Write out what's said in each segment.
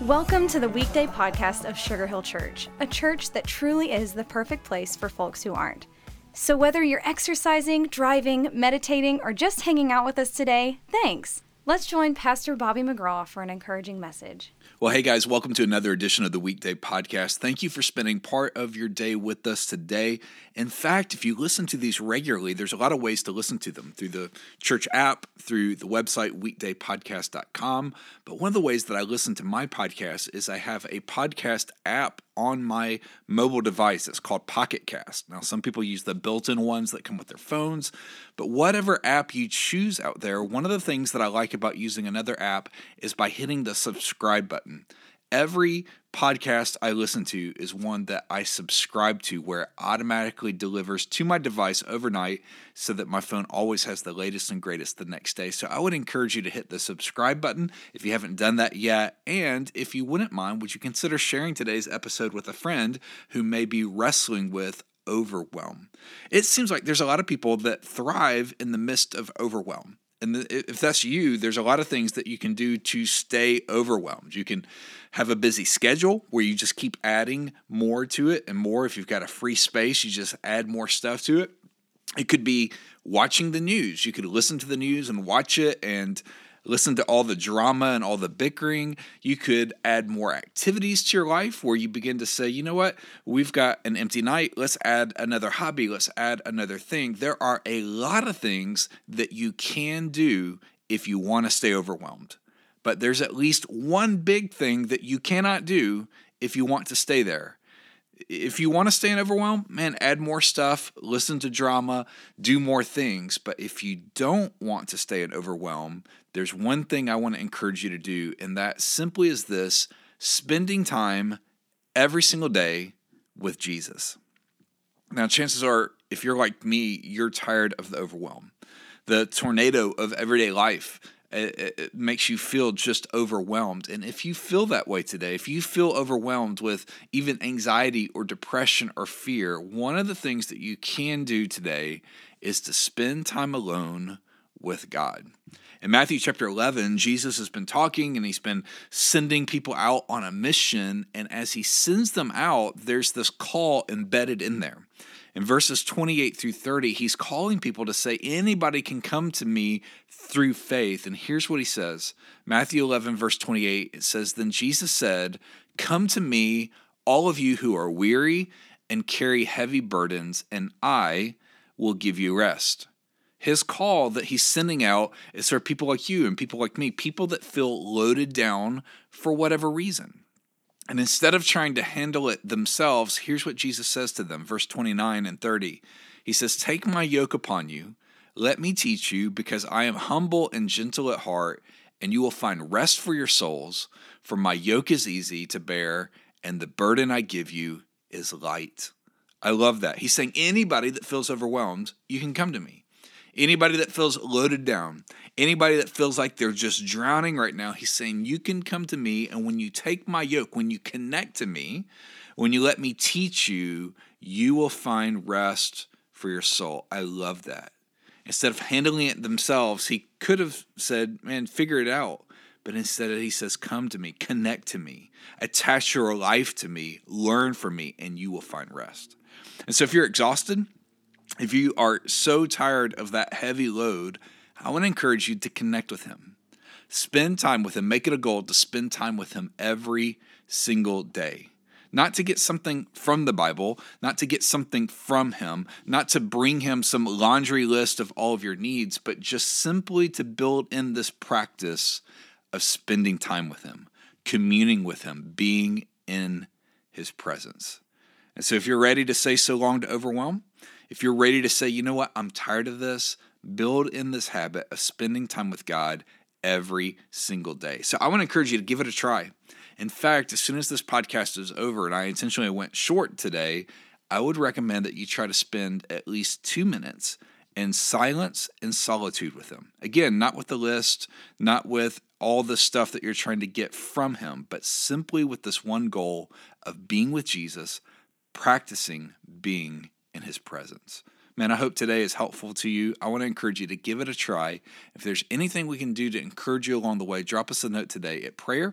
Welcome to the weekday podcast of Sugar Hill Church, a church that truly is the perfect place for folks who aren't. So whether you're exercising, driving, meditating, or just hanging out with us today, thanks. Let's join Pastor Bobby McGraw for an encouraging message. Well, hey guys, welcome to another edition of the Weekday Podcast. Thank you for spending part of your day with us today. In fact, if you listen to these regularly, there's a lot of ways to listen to them through the church app, through the website weekdaypodcast.com. But one of the ways that I listen to my podcast is I have a podcast app on my mobile device. It's called Pocket Cast. Now, some people use the built-in ones that come with their phones, but whatever app you choose out there, one of the things that I like about using another app is by hitting the subscribe button. Every podcast I listen to is one that I subscribe to, where it automatically delivers to my device overnight so that my phone always has the latest and greatest the next day. So I would encourage you to hit the subscribe button if you haven't done that yet. And if you wouldn't mind, would you consider sharing today's episode with a friend who may be wrestling with overwhelm? It seems like there's a lot of people that thrive in the midst of overwhelm. And if that's you, there's a lot of things that you can do to stay overwhelmed. You can have a busy schedule where you just keep adding more to it and more. If you've got a free space, you just add more stuff to it. It could be watching the news. You could listen to the news and watch it and listen to all the drama and all the bickering. You could add more activities to your life where you begin to say, you know what, we've got an empty night. Let's add another hobby. Let's add another thing. There are a lot of things that you can do if you want to stay overwhelmed. But there's at least one big thing that you cannot do if you want to stay there. If you want to stay in overwhelm, man, add more stuff, listen to drama, do more things. But if you don't want to stay in overwhelm, there's one thing I want to encourage you to do, and that simply is this: spending time every single day with Jesus. Now, chances are, if you're like me, you're tired of the overwhelm. The tornado of everyday life, it makes you feel just overwhelmed. And if you feel that way today, if you feel overwhelmed with even anxiety or depression or fear, one of the things that you can do today is to spend time alone with God. In Matthew chapter 11, Jesus has been talking and he's been sending people out on a mission. And as he sends them out, there's this call embedded in there. In verses 28 through 30, he's calling people to say, anybody can come to me through faith. And here's what he says. Matthew 11, verse 28, it says, "Then Jesus said, 'Come to me, all of you who are weary and carry heavy burdens, and I will give you rest.'" His call that he's sending out is for people like you and people like me, people that feel loaded down for whatever reason. And instead of trying to handle it themselves, here's what Jesus says to them, verse 29 and 30. He says, "Take my yoke upon you. Let me teach you, because I am humble and gentle at heart, and you will find rest for your souls. For my yoke is easy to bear, and the burden I give you is light." I love that. He's saying anybody that feels overwhelmed, you can come to me. Anybody that feels loaded down, anybody that feels like they're just drowning right now, he's saying you can come to me, and when you take my yoke, when you connect to me, when you let me teach you, you will find rest for your soul. I love that. Instead of handling it themselves, he could have said, man, figure it out. But instead he says, come to me, connect to me, attach your life to me, learn from me, and you will find rest. And so if you're exhausted, if you are so tired of that heavy load, I want to encourage you to connect with him. Spend time with him. Make it a goal to spend time with him every single day. Not to get something from the Bible, not to get something from him, not to bring him some laundry list of all of your needs, but just simply to build in this practice of spending time with him, communing with him, being in his presence. And so if you're ready to say so long to overwhelm, if you're ready to say, you know what, I'm tired of this, build in this habit of spending time with God every single day. So I want to encourage you to give it a try. In fact, as soon as this podcast is over, and I intentionally went short today, I would recommend that you try to spend at least 2 minutes in silence and solitude with him. Again, not with the list, not with all the stuff that you're trying to get from him, but simply with this one goal of being with Jesus, practicing being in his presence. Man, I hope today is helpful to you. I want to encourage you to give it a try. If there's anything we can do to encourage you along the way, drop us a note today at prayer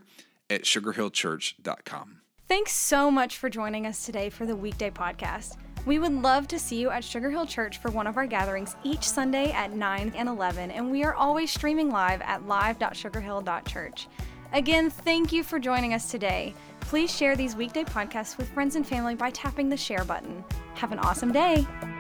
at sugarhillchurch.com. Thanks so much for joining us today for the Weekday Podcast. We would love to see you at Sugar Hill Church for one of our gatherings each Sunday at 9 and 11, and we are always streaming live at live.sugarhill.church. Again, thank you for joining us today. Please share these weekday podcasts with friends and family by tapping the share button. Have an awesome day.